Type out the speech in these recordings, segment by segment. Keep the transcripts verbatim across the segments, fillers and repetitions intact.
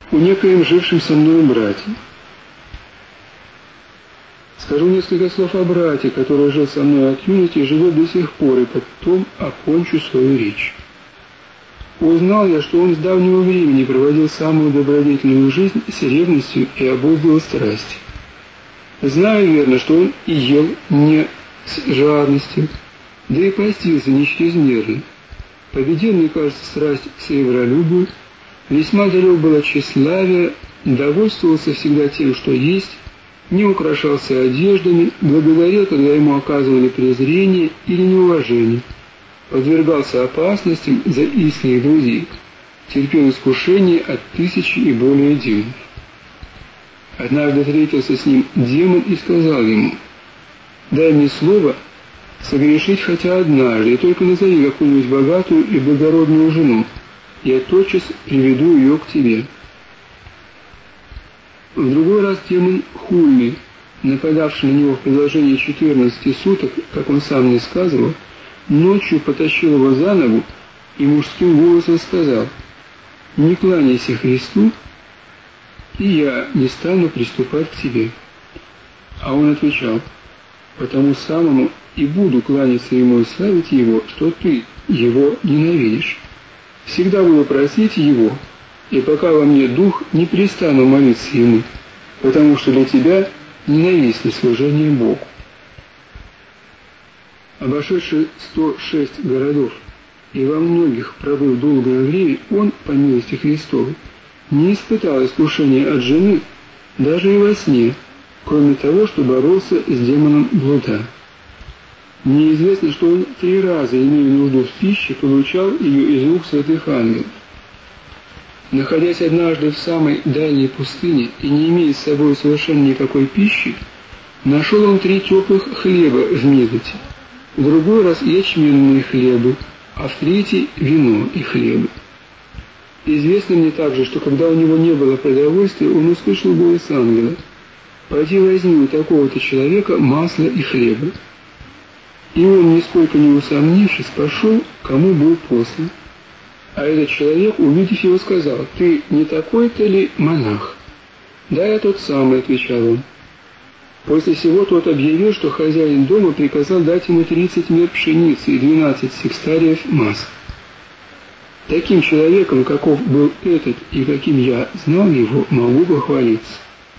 о некоем жившем со мной брате. Скажу несколько слов о брате, который жил со мной от юности и живет до сих пор, и потом окончу свою речь. Узнал я, что он с давнего времени проводил самую добродетельную жизнь с ревностью и обуздывал страсти. Знаю верно, что он и ел не с жадностью, да и постился не чрезмерно. Победил, мне кажется, страсть сребролюбию, весьма далек был от тщеславия, довольствовался всегда тем, что есть, не украшался одеждами, благодарил, когда ему оказывали презрение или неуважение, подвергался опасностям за истинных друзей, терпел искушение от тысячи и более демонов. Однажды встретился с ним демон и сказал ему: «Дай мне слово согрешить хотя однажды, и только назови какую-нибудь богатую и благородную жену, я тотчас приведу ее к тебе». В другой раз демон Хульный, нападавший на него в продолжении четырнадцати суток, как он сам мне сказывал, ночью потащил его за ногу и мужским голосом сказал: «Не кланяйся Христу, и я не стану приступать к тебе». А он отвечал: «Потому самому и буду кланяться ему и славить его, что ты его ненавидишь. Всегда буду просить его, и пока во мне дух, не перестану молиться ему, потому что для тебя ненавистно служение Богу». Обошедший сто шесть городов и во многих пробыв долгое время, он, по милости Христовой, не испытал искушения от жены, даже и во сне, кроме того, что боролся с демоном блуда. Мне известно, что он три раза, имея нужду в пище, получал ее из рук святых ангелов. Находясь однажды в самой дальней пустыне и не имея с собой совершенно никакой пищи, нашел он три теплых хлеба в мезоте, в другой раз ячменные хлебы, а в третий вино и хлебы. Известно мне также, что когда у него не было продовольствия, он услышал голос ангела: «Пойди возьми у такого-то человека масло и хлеба». И он, нисколько не усомнившись, пошел, кому был послан. А этот человек, увидев его, сказал: «Ты не такой-то ли монах?» «Да, я тот самый», — отвечал он. После сего тот объявил, что хозяин дома приказал дать ему тридцать мер пшеницы и двенадцать секстариев масла. Таким человеком, каков был этот и каким я знал его, могу похвалиться.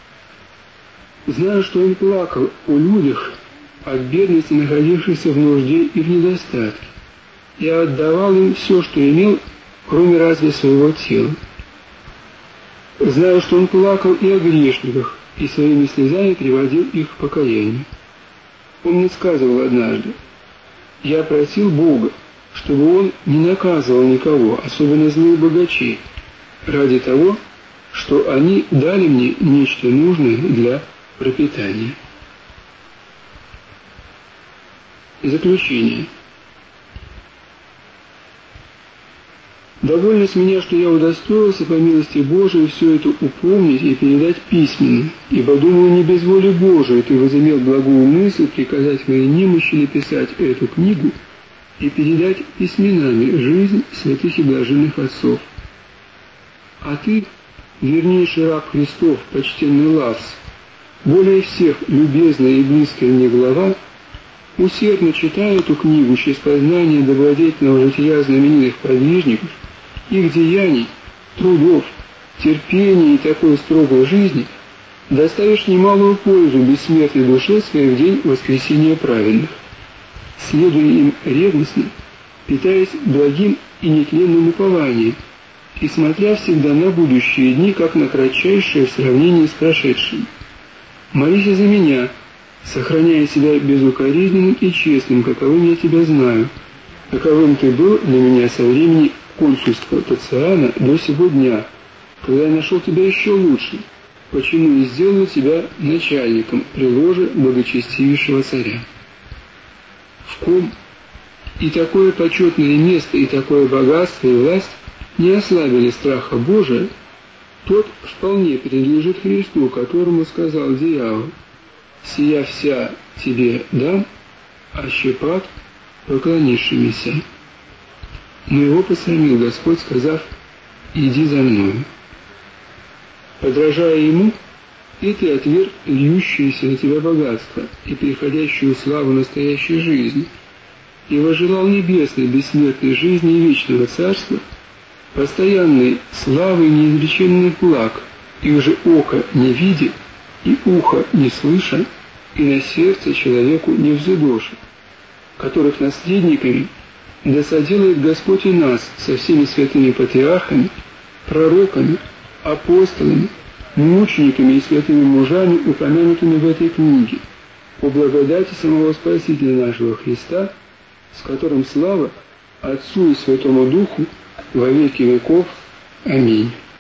Знаю, что он плакал о людях от бедности, находившихся в нужде и в недостатке, и отдавал им все, что имел, кроме разве своего тела. Знаю, что он плакал и о грешниках, и своими слезами приводил их к покаянию. Он мне сказывал однажды: «Я просил Бога, чтобы он не наказывал никого, особенно злых богачей, ради того, что они дали мне нечто нужное для пропитания». Заключение. Довольно с меня, что я удостоился по милости Божией все это упомнить и передать письменно, ибо, думаю, не без воли Божией ты возымел благую мысль приказать моей немощи написать эту книгу и передать письменами жизнь святых и блаженных отцов. А ты, вернейший раб Христов, почтенный Лавс, более всех любезная и близкая мне глава, усердно читая эту книгу через познание добродетельного жития знаменитых подвижников, их деяний, трудов, терпения и такой строгой жизни, доставишь немалую пользу бессмертной душе своей в день воскресения праведных. Следуя им ревностно, питаясь благим и нетленным упованием, и смотря всегда на будущие дни, как на кратчайшие в сравнении с прошедшими. Молись за меня, сохраняя себя безукоризненным и честным, каковым я тебя знаю, каковым ты был для меня со времени консульства Тациана до сего дня, когда я нашел тебя еще лучше, почему и сделал тебя начальником при ложе благочестивейшего царя. В ком и такое почетное место, и такое богатство, и власть не ослабили страха Божия, тот вполне принадлежит Христу, которому сказал дьявол: «Сия вся тебе дам, а щепат поклонившимися». Но его посрамил Господь, сказав: «Иди за мною». Подражая ему, и ты отверг льющееся на тебя богатство и переходящую славу настоящей жизни, и возжелал небесной бессмертной жизни и вечного царства, постоянной славы неизреченных благ, их же око не видя, и ухо не слыша, и на сердце человеку не взыдоша, которых наследниками да соделает Господь и нас со всеми святыми патриархами, пророками, апостолами, мучениками и святыми мужами, упомянутыми в этой книге, по благодати самого Спасителя нашего Христа, с которым слава Отцу и Святому Духу во веки веков. Аминь.